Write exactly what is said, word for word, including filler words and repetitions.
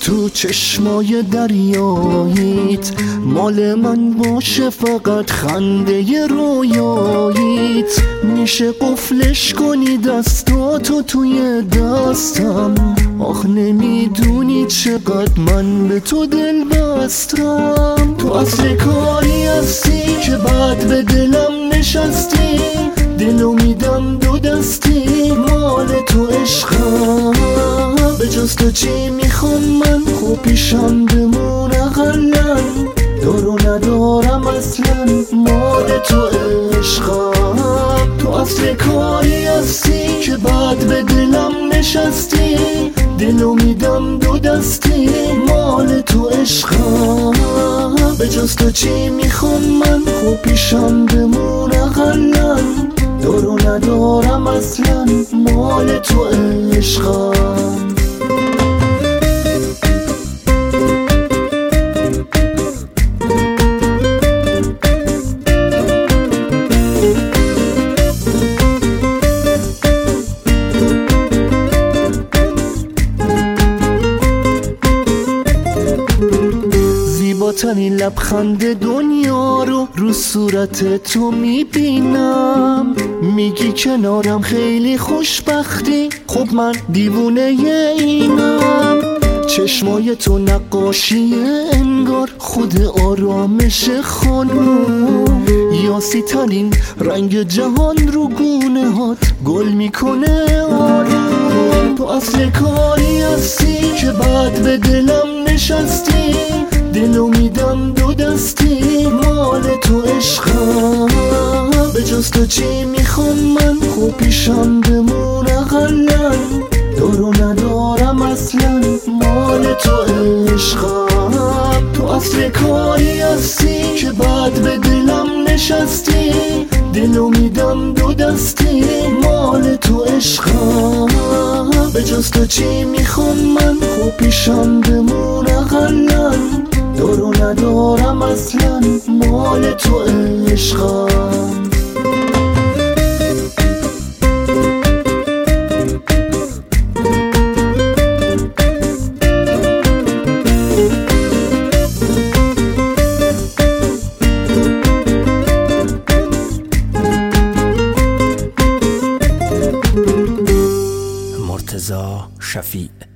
تو چشمای دریاییت مال من باشه فقط خنده رویاییت. میشه قفلش کنی دستاتو توی دستم، آخ نمیدونی چقدر من به تو دل بستم. تو اصل کاری هستی که بعد به دلم نشستی، دلو میدم دو دستی، مال تو عشقم. به جز تو چی میخوام من، خوب پیشم بمون اقلن، دارو ندارم اصلا، مال تو عشقم. تو اصل کاری هستی که بعد به دلم نشستی، دلو میدم دو دستی، مال تو عشقم. به جز تو چی میخوام من، خوب پیشم بمون اقلن، دارو ندارم اصلا، مال تو عشقم. زیباترین لبخند دنیا رو رو صورت تو میبینم، میگی کنارم خیلی خوشبختی، خب من دیوونه اینم. چشمای تو نقاشی انگار خود آرامش خانم، یاسی ترین رنگ جهان رو گونه هات گل میکنه آروم. تو اصل کاری هستی که بعد به دلم نشستی، دلو میدم دو دستی، مال تو عشقم. به جز تو چی میخوام من، خوب پیشم بمون اقلن، دارو ندارم اصلا، مال تو عشقم. تو اصل کاری هستی که بعد به دلم نشستی، دلو میدم دو دستی، مال تو عشقم. به جز تو چی میخوام من، خوب پیشم بمون اقلن، دارو ندارم اصلا، مال تو عشقم. مرتضی شفیع.